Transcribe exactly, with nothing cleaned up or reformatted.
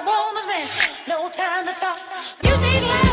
woman's man. No time to talk. Music loud.